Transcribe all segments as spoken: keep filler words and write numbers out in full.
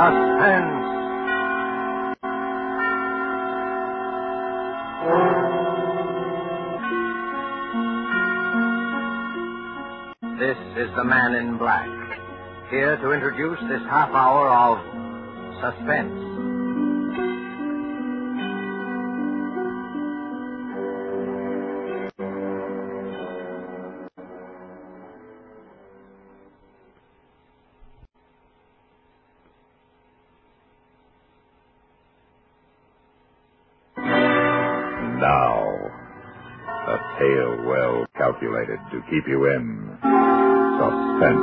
Suspense. This is the Man in Black, here to introduce this half hour of suspense. Now, a tale well calculated to keep you in suspense.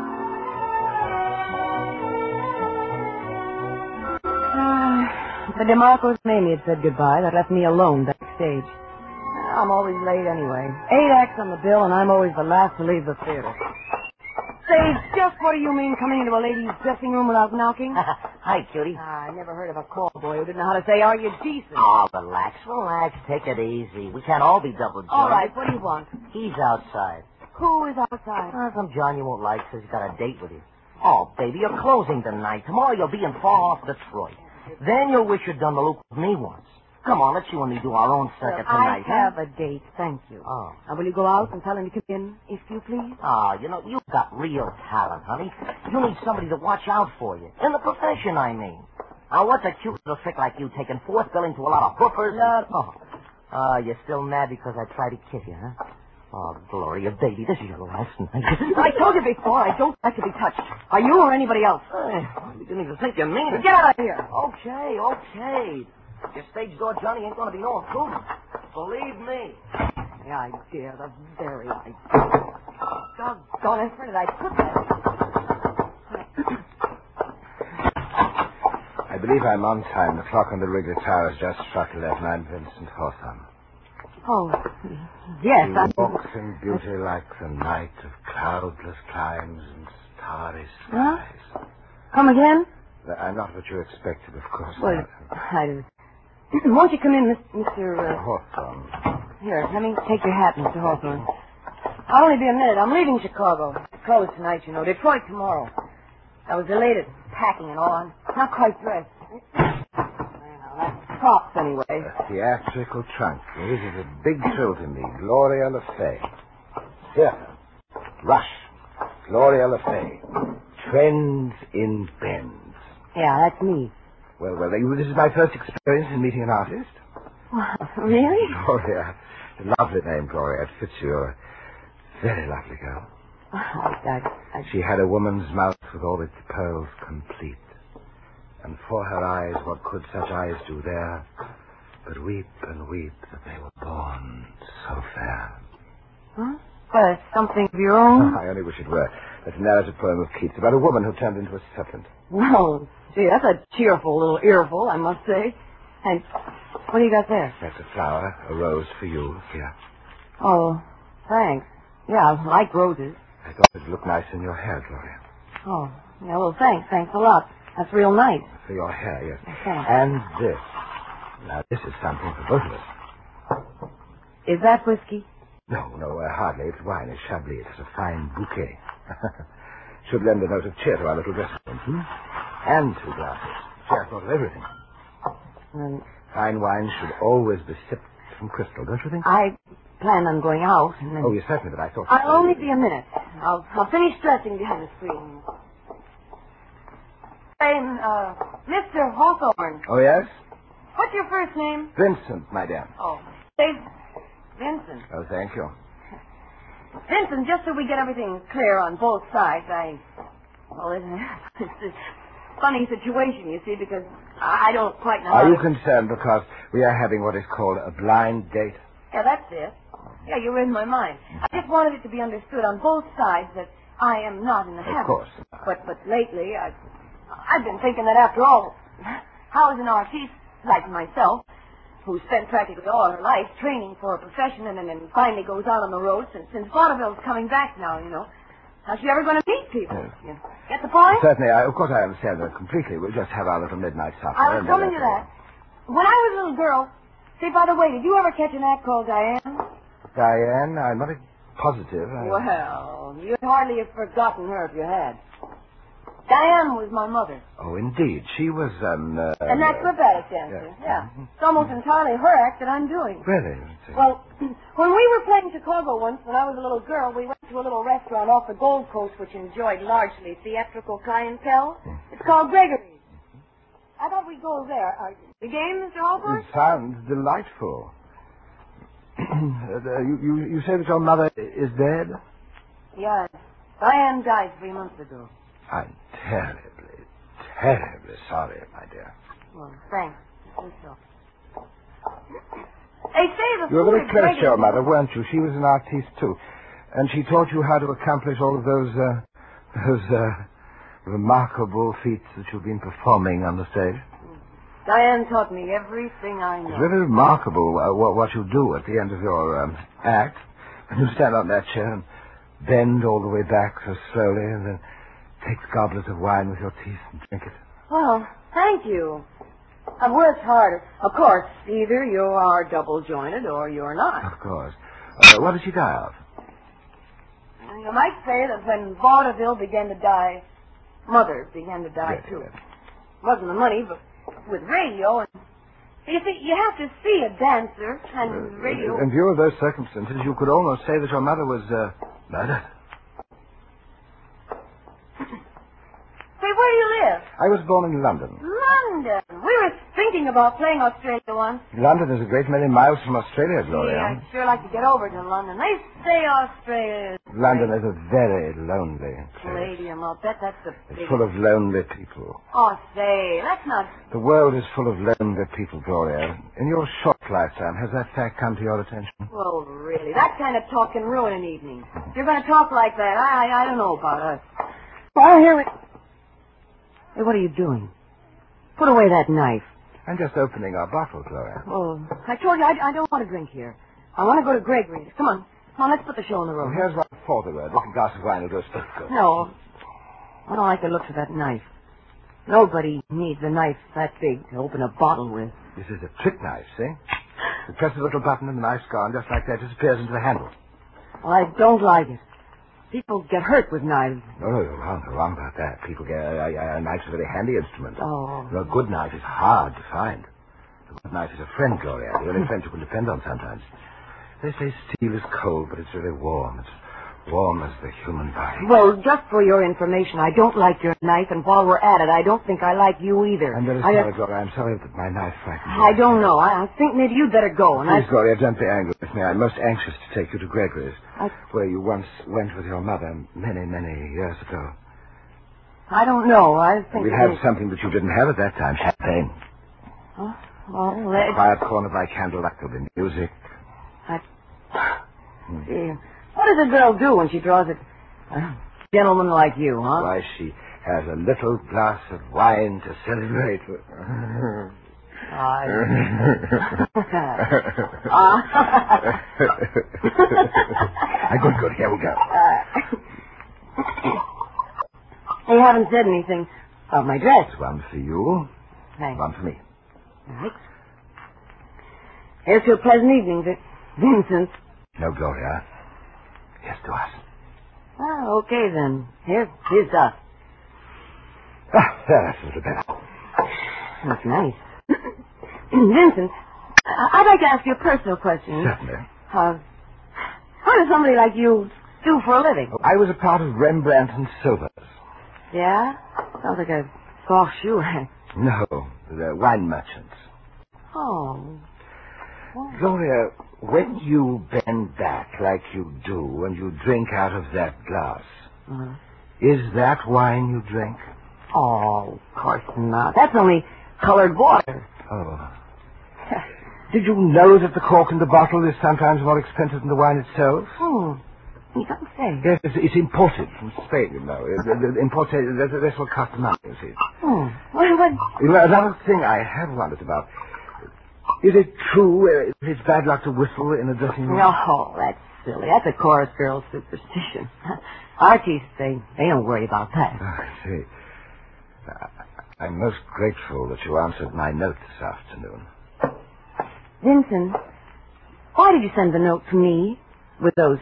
Uh, the DeMarcos and Amy had said goodbye. That left me alone backstage. I'm always late anyway. Eight acts on the bill, and I'm always the last to leave the theater. Say, just what do you mean coming into a lady's dressing room without knocking? Hi, cutie. Ah, I never heard of a call boy who didn't know how to say, are you decent? Oh, relax, relax. Take it easy. We can't all be double-jointed. All right, what do you want? He's outside. Who is outside? Uh, some John you won't like says he's got a date with you. Oh, baby, you're closing tonight. Tomorrow you'll be in far off Detroit. Then you'll wish you'd done the loop with me once. Come on, let's you and me do our own circuit Well, tonight. I have huh? a date, thank you. Oh. Now, will you go out and tell him to come in, if you please? Oh, you know, you've got real talent, honey. You need somebody to watch out for you. In the profession, I mean. Now, what's a cute little trick like you taking fourth billing to a lot of hookers? No. Oh. Uh, you're still mad because I tried to kiss you, huh? Oh, Gloria, baby, this is your last night. I told you before, I don't like to be touched. Are you or anybody else? Hey, you didn't even think you mean it. Get out of here. Okay, okay. Your stage door Johnny ain't going to be no improvement. Believe me. The idea, the very idea. Doggone it, where did I put that? I believe I'm on time. The clock on the Wrigley Tower has just struck eleven. I'm Vincent Hawthorne. Oh, yes, He I... walks in beauty like the night of cloudless climes and starry Huh? skies. Come again? I'm not what you expected, of course. Well, not. I... Won't you come in, Mister Uh... Hawthorne. Here, let me take your hat, Mister Hawthorne. I'll only be a minute. I'm leaving Chicago. Closed tonight, you know. Detroit tomorrow. I was delayed at packing and all. I'm not quite dressed. Well, that's props, anyway. A theatrical trunk. This is a big thrill to me. Gloria Le Fay. Theater. Rush. Gloria Le Fay. Trends in Bends. Yeah, that's me. Well, well, this is my first experience in meeting an artist. Really? Gloria. A lovely name, Gloria. It fits you. You're a very lovely girl. I, I, I... She had a woman's mouth with all its pearls complete. And for her eyes, what could such eyes do there but weep and weep that they were born so fair? Huh? Well, it's something of your own. I only wish it were. That's a narrative poem of Keats about a woman who turned into a serpent. Well, gee, that's a cheerful little earful, I must say. And what do you got there? That's a flower, a rose for you, here. Oh, thanks. Yeah, I like roses. I thought it'd look nice in your hair, Gloria. Oh, yeah, well, thanks. Thanks a lot. That's real nice. For your hair, yes. Thanks. And this. Now, this is something for both of us. Is that whiskey? No, no, uh, hardly. It's wine. It's Chablis. It's a fine bouquet. Should lend a note of cheer to our little dressing room, hmm? And two glasses. See, I thought of everything. Um, Fine wine should always be sipped from crystal, don't you think? I plan on going out. And then... Oh, yes, certainly, but I thought... I'll only be a minute. I'll, I'll finish dressing behind the screen. Hey, uh, Mister Hawthorne. Oh, yes? What's your first name? Vincent, my dear. Oh, say Vincent. Oh, thank you. Vincent, just so we get everything clear on both sides, I... Well, it's, it's a funny situation, you see, because I don't quite know Are how you to... concerned because we are having what is called a blind date? Yeah, that's it. Yeah, you read my mind. I just wanted it to be understood on both sides that I am not in the habit. Of course. But but lately, I, I've been thinking that after all, how is an artiste like myself, who spent practically all her life training for a profession and then finally goes out on the road since, since Vaudeville's coming back now, you know, how's she ever going to meet people? Yes. You get the point? Certainly, I, of course I understand that completely. We'll just have our little midnight supper. I was and coming then to that. When I was a little girl, say, by the way, did you ever catch an act called Diane? Diane, I'm not positive. I... Well, you'd hardly have forgotten her if you had. Diane was my mother. Oh, indeed. She was an... Uh, An acrobatic dancer, yeah. yeah. It's almost entirely her act that I'm doing. Really? Well, when we were playing Chicago once, when I was a little girl, we went to a little restaurant off the Gold Coast which enjoyed largely theatrical clientele. It's called Gregory's. I thought we'd go there. Are the game, Mister Hallford? It sounds delightful. uh, you, you, you say that your mother is dead? Yes. Diane died three months ago. I'm terribly, terribly sorry, my dear. Well, thanks. I think so. They say the You were food very at close to Gregory's- your mother, weren't you? She was an artiste, too. And she taught you how to accomplish all of those, uh, those, uh, remarkable feats that you've been performing on the stage. Diane taught me everything I know. It's very remarkable uh, what, what you do at the end of your um, act. When you stand on that chair and bend all the way back so slowly and then take the goblet of wine with your teeth and drink it. Well, thank you. I've worked hard. Of course, either you are double-jointed or you're not. Of course. Uh, what did she die of? You might say that when vaudeville began to die, Mother began to die, Yes, too. yes. Wasn't the money, but with radio, and you see, you have to see a dancer, and radio... In view of those circumstances, you could almost say that your mother was uh, murdered. Say, where do you live? I was born in London. London. We were thinking about playing Australia once. London is a great many miles from Australia, Gee, Gloria. I'd sure like to get over to London. They say Australia is... London is a very lonely place. Palladium, I'll bet that's the It's biggest... full of lonely people. Oh, say, that's not... The world is full of lonely people, Gloria. In your short lifetime, has that fact come to your attention? Well, really, that kind of talk can ruin an evening. If you're going to talk like that, I, I don't know about us. Well, here we... Hey, what are you doing? Put away that knife. I'm just opening our bottle, Gloria. Oh, I told you I, I don't want to drink here. I want to go to Gregory's. Come on. Come on, let's put the show on the Well, road. here's one for the word. This glass of wine will go straight good. No. I don't like the looks of that knife. Nobody needs a knife that big to open a bottle with. This is a trick knife, see? You press a little button and the knife's gone, just like that. It disappears into the handle. Well, I don't like it. People get hurt with knives. No, no, you're wrong. You're wrong about that. People get... A, a, a knife's a very handy instrument. Oh. A good knife is hard to find. A good knife is a friend, Gloria. The only friend you can depend on sometimes. They say steel is cold, but it's really warm. It's warm as the human body. Well, just for your information, I don't like your knife, and while we're at it, I don't think I like you either. I'm very I, sorry, Gloria. I'm sorry that my knife frightened you. I don't know. I, I think maybe you'd better go. And Please, I, Gloria, don't be angry with me. I'm most anxious to take you to Gregory's, I, where you once went with your mother many, many years ago. I don't know. I think... We have something that you didn't have at that time, champagne. Huh? Well, A let's... quiet corner by candlelight, there'll be music. I... Gee, what does a girl do when she draws a a gentleman like you, huh? Why, she has a little glass of wine to celebrate with. I... Ah, good, good. Here we go. You haven't said anything about my dress. One for you, Thanks. one for me. Thanks. Here's to a pleasant evening, Vic- Vincent. No, Gloria. Here's to us. Ah, okay, then. Here, here's to us. Ah, there, that's a little better. That's nice. Vincent, I- I'd like to ask you a personal question. Certainly. Uh, what does somebody like you do for a living? I was a part of Rembrandt and Silvers. Yeah? Sounds like a soft shoe. No, the wine merchants. Oh. Gloria, when you bend back like you do and you drink out of that glass, Uh-huh. is that wine you drink? Oh, of course not. That's only colored water. Oh. Did you know that the cork in the bottle is sometimes more expensive than the wine itself? Hmm. You don't say. Yes, it's, it's imported from Spain, you know. It, it, imported, that, that's what costs money, you see. Hmm. What, what? You know, another thing I have wondered about. Is it true uh, it's bad luck to whistle in a dressing room? No, that's silly. That's a chorus girl superstition. Artists, they, they don't worry about that. Oh, I see. I, I'm most grateful that you answered my note this afternoon. Vincent, why did you send the note to me with those six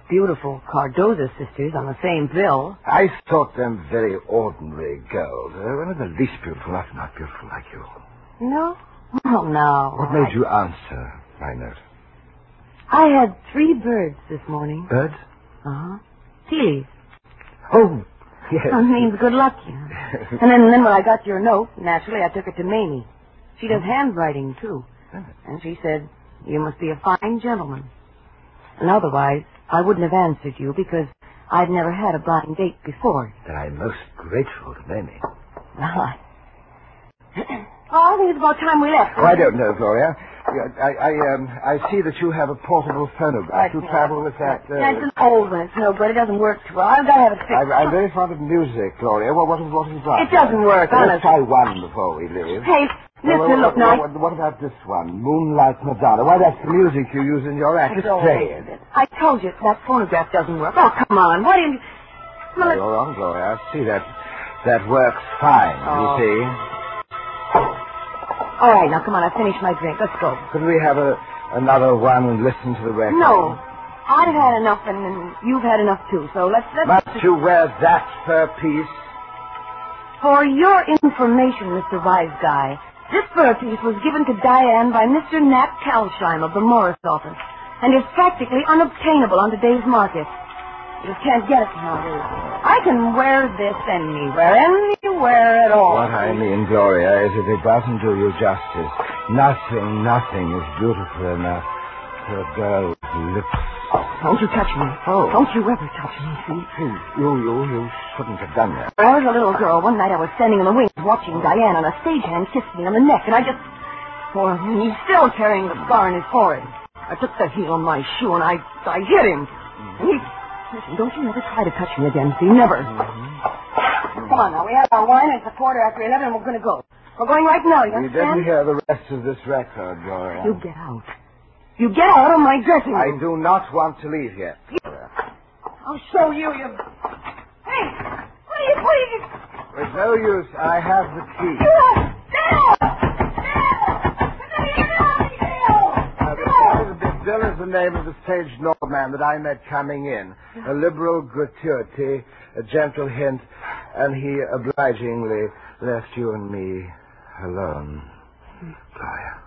beautiful Cardoza sisters on the same bill. I thought them very ordinary girls. They were the least beautiful, not, not beautiful like you. No? Oh, no. What made you answer my note? I had three birds this morning. Birds? Uh-huh. Tealies. Oh, yes. That means good luck, you know. And then, then when I got your note, naturally, I took it to Mamie. She does handwriting, too. And she said, you must be a fine gentleman. And otherwise, I wouldn't have answered you because I'd never had a blind date before. Then I'm most grateful to Mamie. Well, I... oh, I think it's about time we left. Oh, I don't know, Gloria. I, I, um, I see that you have a portable phonograph. You travel with that. Uh... Yeah, it's an old one. It's no good. It doesn't work too well. I've got to have it fixed. I'm, I'm very fond of music, Gloria. What, what, is, what is that? It doesn't work, Let's honestly. try one before we leave. Hey, Well, listen, well, look, now... What, what about this one? Moonlight Madonna. Why, that's the music you use in your act. It's all right. I told you that phonograph doesn't work. Oh, come on. Why didn't you... No, you're wrong, Gloria. I see that. That works fine, Oh. you see. All right, now, come on. I finished my drink. Let's go. Could we have a, another one and listen to the record? No. I've had enough, and, and you've had enough, too. So let's... let's Must you wear that per piece? For your information, Mister Wise Guy, this fur piece was given to Diane by Mister Nat Kalsheim of the Morris office, and is practically unobtainable on today's market. You just can't get it nowadays. I can wear this anywhere, anywhere at all. What I mean, Gloria, is that it doesn't do you justice. Nothing, nothing is beautiful enough for a girl's lips. Don't you touch me. Oh. Don't you ever touch me, see? You, you, you shouldn't have done that. When I was a little girl, one night I was standing in the wings watching Diane, and a stagehand kissed me on the neck, and I just... Well, he's still carrying the scar on his forehead. I took the heel of my shoe, and I, I hit him. And he... Listen, don't you ever try to touch me again, see? Never. Mm-hmm. Come on, now. We have our wine, and it's a quarter after eleven, and we're going to go. We're going right now, you We understand? didn't hear the rest of this record, Gloria. You get out. You get out of my dressing room. I do not want to leave yet. I'll show you, you... Hey! What are you... What are you... There's no use. I have the key. Bill is the name of the stage Norman that I met coming in. A liberal gratuity, a gentle hint, and he obligingly left you and me alone. Gloria.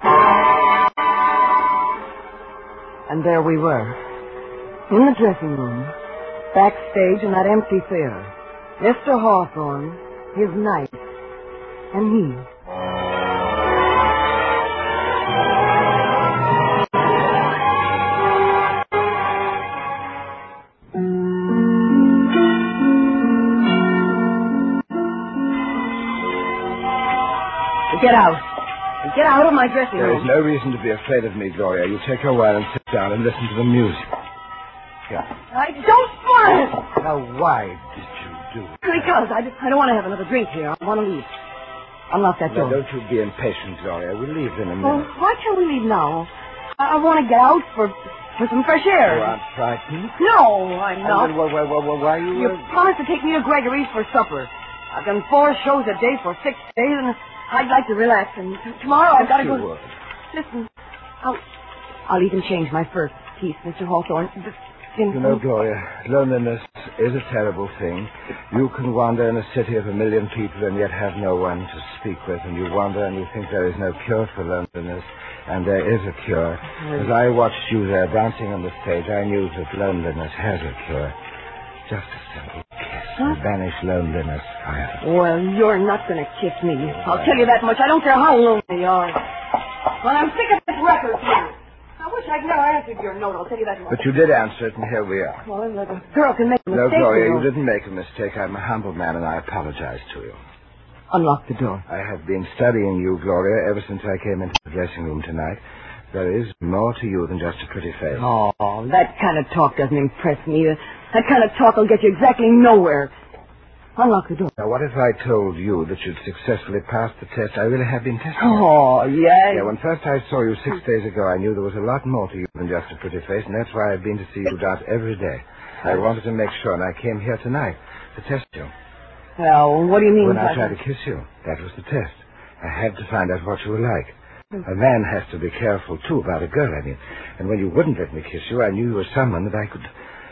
And there we were, in the dressing room, backstage in that empty theater. Mister Hawthorne, his knife, and he. Get out. Get out of my dressing There room. is no reason to be afraid of me, Gloria. You take your wine and sit down and listen to the music. Here. I don't want it. Now, why did you do it? Because I, just, I don't want to have another drink here. I want to leave. Unlock that Now, door. don't you be impatient, Gloria. We'll leave in a Well, minute. why can't we leave now? I, I want to get out for for some fresh air. You aren't frightened? No, I'm And not. then, why, why, why, why, why you... You uh, promised to take me to Gregory's for supper. I've done four shows a day for six days, and I'd like to relax. And t- tomorrow I've got to you go... would. Listen, I'll, I'll even change my first piece, Mister Hawthorne. This You know, Gloria, loneliness is a terrible thing. You can wander in a city of a million people and yet have no one to speak with, and you wander and you think there is no cure for loneliness, and there is a cure. As I watched you there dancing on the stage, I knew that loneliness has a cure. Just a simple kiss will banish loneliness forever. Well, you're not going to kiss me. I'll tell you that much. I don't care how lonely you are. Well, I'm sick of this record here. I wish I'd never answered your note. I'll tell you that much. But you did answer it, and here we are. Well, the girl can make a No, mistake. Gloria, you you know. didn't make a mistake. I'm a humble man, and I apologize to you. Unlock the door. I have been studying you, Gloria, ever since I came into the dressing room tonight. There is more to you than just a pretty face. Oh, that kind of talk doesn't impress me. That kind of talk will get you exactly nowhere. Unlock the door. Now, what if I told you that you'd successfully passed the test I really have been testing? Oh, yeah. Yeah, when first I saw you six days ago, I knew there was a lot more to you than just a pretty face, and that's why I've been to see you dance every day. I wanted to make sure, and I came here tonight to test you. Well, what do you mean? When I by tried to that? kiss you, that was the test. I had to find out what you were like. A man has to be careful, too, about a girl, I mean. And when you wouldn't let me kiss you, I knew you were someone that I could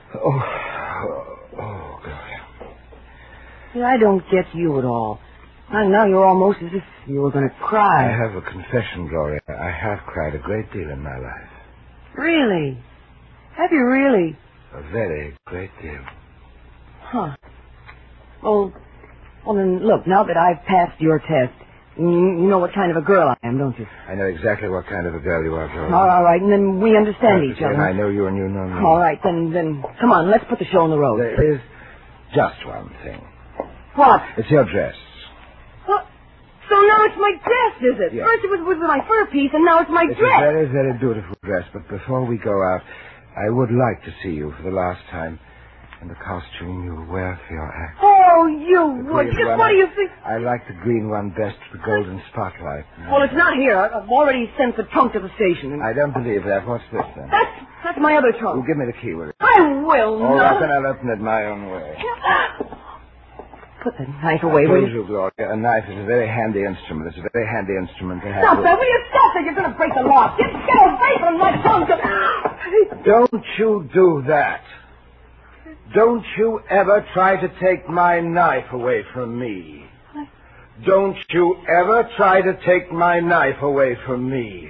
Oh, oh, oh, Gloria. See, I don't get you at all. Now, now you're almost as if you were going to cry. I have a confession, Gloria. I have cried a great deal in my life. Really? Have you really? A very great deal. Huh. Well, well then, look, now that I've passed your test, you, you know what kind of a girl I am, don't you? I know exactly what kind of a girl you are, Gloria. All right, and then we understand each other. And I know you and you know me. All right, then, then, come on, let's put the show on the road. There is just one thing. What? It's your dress. What? So now it's my dress, is it? Yes. First it was, was my fur piece, and now it's my It's dress. a very, very beautiful dress, but before we go out, I would like to see you for the last time in the costume you wear for your act. Oh, you The would. green Just one. what do you think? I like the green one best, the golden spotlight. Well, it's not here. I- I've already sent the trunk to the station. And I don't believe that. What's this, then? That's, that's my other Well, trunk. give me the key, will you? I will All not. right, then I'll open it my own way. Put the knife away, I will told you? you, Gloria, a knife is a very handy instrument. It's a very handy instrument to have. Stop with- that. Will you stop that? You're going to break the lock. Get, get away from my trunk. Don't you do that. Don't you ever try to take my knife away from me. Don't you ever try to take my knife away from me.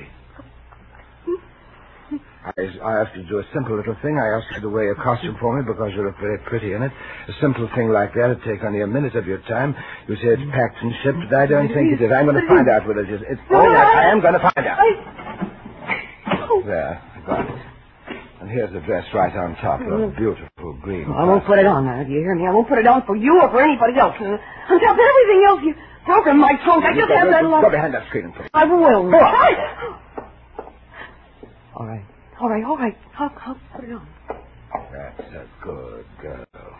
I, I asked you to do a simple little thing. I asked you to wear a costume for me because you look very pretty in it. A simple thing like that would take only a minute of your time. You say it's packed and shipped, but I don't think it is. I'm going to find out whether it is. It's all right. I am going to find out. There, I got it. And here's the dress right on top. A beautiful green. I won't put it on now. Do you hear me? I won't put it on for you or for anybody else. On top of everything else, you broke in my trunk. I just have that Go lock. behind that screen, please. I will. Go on. All right. All right, all right. I'll, I'll put it on. That's a good girl.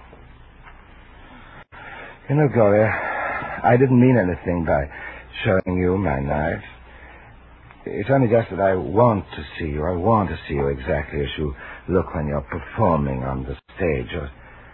You know, Gloria, I didn't mean anything by showing you my knife. It's only just that I want to see you. I want to see you exactly as you look when you're performing on the stage. You're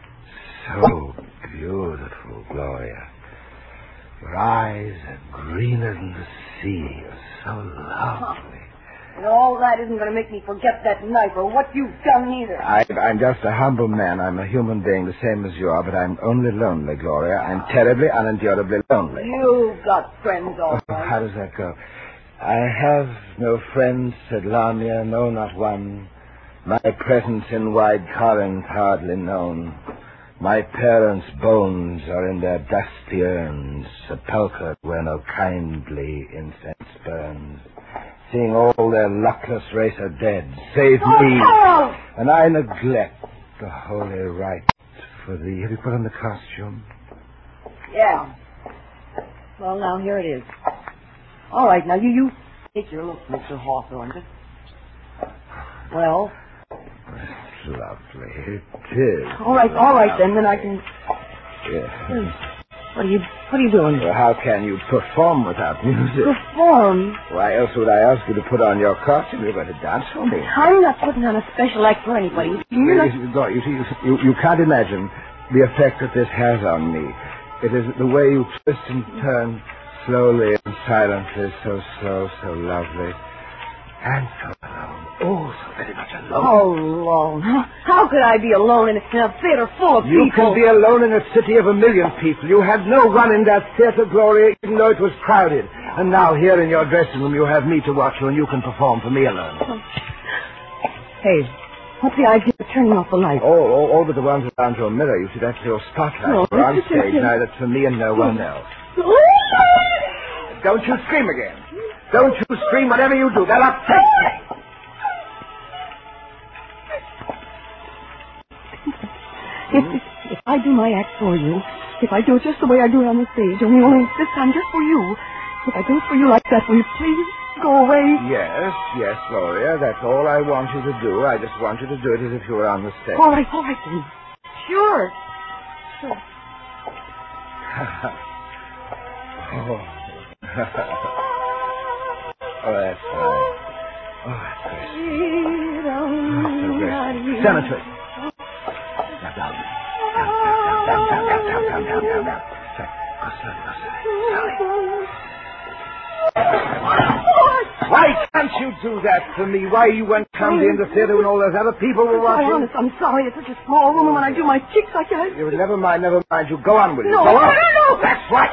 so beautiful, Gloria. Your eyes are greener than the sea. You're so lovely. And all that isn't going to make me forget that knife or what you've done either. I, I'm just a humble man. I'm a human being the same as you are, but I'm only lonely, Gloria. I'm terribly, unendurably lonely. You've got friends, all Oh, right. how does that go? I have no friends, said Lamia, no, not one. My presence in wide Corinth hardly known. My parents' bones are in their dusty urns, sepulchred where no kindly incense burns. Seeing all their luckless race are dead, save Oh, me, Carl! and I neglect the holy rite for thee. Have you put on the costume? Yeah. Well, now, here it is. All right, now, you, you take your look, Mister Hawthorne. Just... Well? It's lovely. It is. All right, all right, then, then I can... Yeah. What are you, what are you doing? Well, how can you perform without music? Perform? Why else would I ask you to put on your costume? You're going to dance for me. I'm not putting on a special act for anybody. You're not... You, you, you, you, you can't imagine the effect that this has on me. It is the way you twist and turn slowly and silently, so slow, so lovely. And so alone. Oh, so very much alone. Oh, alone. How, how could I be alone in a, in a theater full of You people? can be alone in a city of a million people. You had no one in that theater, Gloria, even though it was crowded. And now here in your dressing room you have me to watch you and you can perform for me alone. Hey, what's the idea of turning off the light? Oh, oh, all but the ones around your mirror. You see, that's your spotlight. No, We're on it's- stage it's- now. That's for me and no one else. Don't you scream again. Don't you scream whatever you do. They'll upset me. If, if, if I do my act for you, if I do it just the way I do it on the stage, only, only this time just for you, if I do it for you like that, will you please go away? Yes, yes, Gloria. That's all I want you to do. I just want you to do it as if you were on the stage. All right, all right, then. Sure. Sure. oh. oh, that's fine. Oh, that's great. Oh, so great. Stand up, please. Now, down. Down, down, down, down, down, down, down, down, down. Sorry. Go slowly, go slowly. Slowly. Why can't you do that for me? Why you went come in the theater when all those other people were Why, watching? honest, I'm sorry. It's such a small room, and when I do my kicks, I can't... You, never mind, never mind. You go on with it. No, go on. no, no. That's right.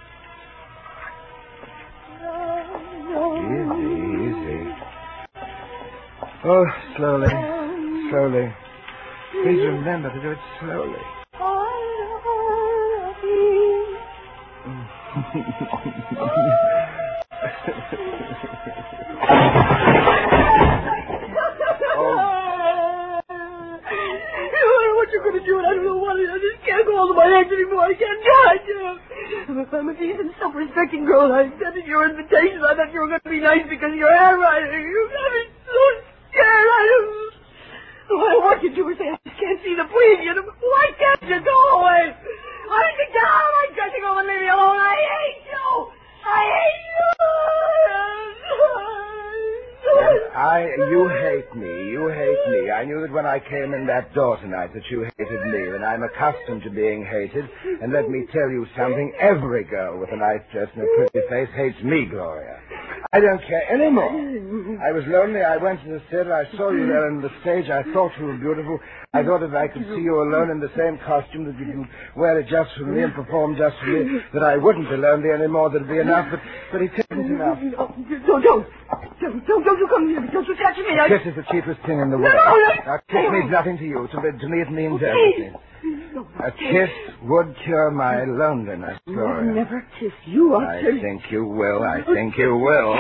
No. Easy, easy. Oh, slowly, slowly. Please remember to do it slowly. What you're going to do, and I don't know what it is. I just can't go hold of my hands anymore. I can't do it. I'm a decent, self-respecting girl. I accepted your invitation. I thought you were going to be nice because of your handwriting. You got me so scared. I don't... I want you to say I just can't see the point. You know, why can't you go away? Why don't you get out of my dressing room and leave me alone? I hate you. I hate you. Yes, I, you hate me. You hate me. I knew that when I came in that door tonight that you hated me, and I'm accustomed to being hated. And let me tell you something. Every girl with a nice dress and a pretty face hates me, Gloria. I don't care anymore. I was lonely. I went to the theater. I saw you there on the stage. I thought you were beautiful. I thought if I could see you alone in the same costume that you could wear it just for me and perform just for me, that I wouldn't be lonely anymore. That'd be enough. But, but it isn't enough. Don't, don't, don't, don't, don't you come near me. Don't you touch me. I... Kiss is the cheapest thing in the world. No, no. A kiss means nothing to you. To me, to me it means everything. A kiss would cure my loneliness, Gloria. I'll never kiss you. I'll I tell you. think you will. I think you will.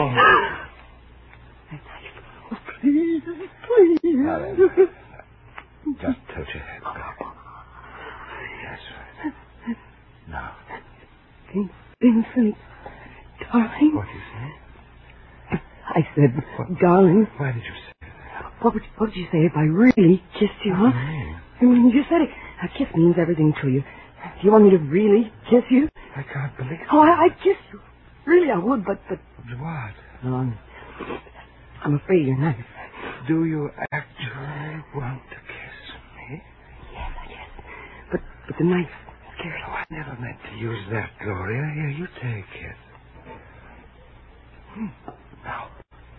Please, please. Now then, just tilt your head back. That's right. Now. Vincent, darling. What did you say? I said, what? Darling. Why did you say that? What would, what would you say if I really kissed you, huh? I mean, you said it. A kiss means everything to you. Do you want me to really kiss you? I can't believe it. Oh, I, I'd kiss you. Really, I would, but... but... What? No, I'm, I'm afraid you're nice. Do you actually want to kiss me? Yes, I guess. But, but the knife scares Oh, I never meant to use that, Gloria. Here, you take it. Hmm. Now.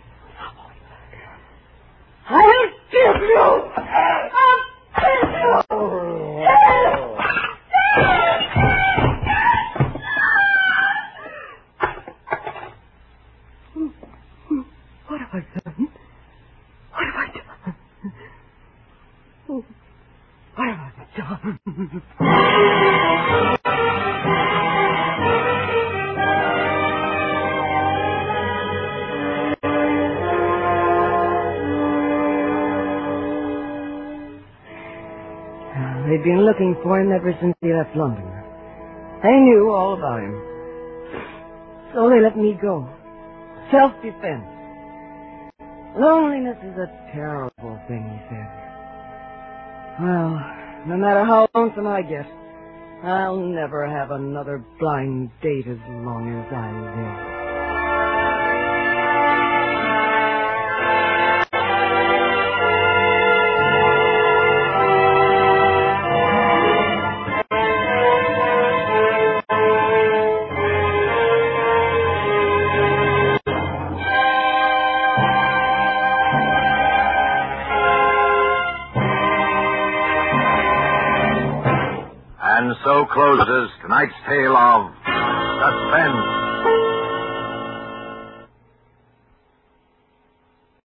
I'll kill you! I'll kill you! Oh. What have I done? What have I done? Oh, what have I done? They'd been looking for him ever since he left London. They knew all about him. So they let me go. Self-defense. Loneliness is a terrible thing, he said. Well, no matter how lonesome I get, I'll never have another blind date as long as I live. And so closes tonight's tale of Suspense.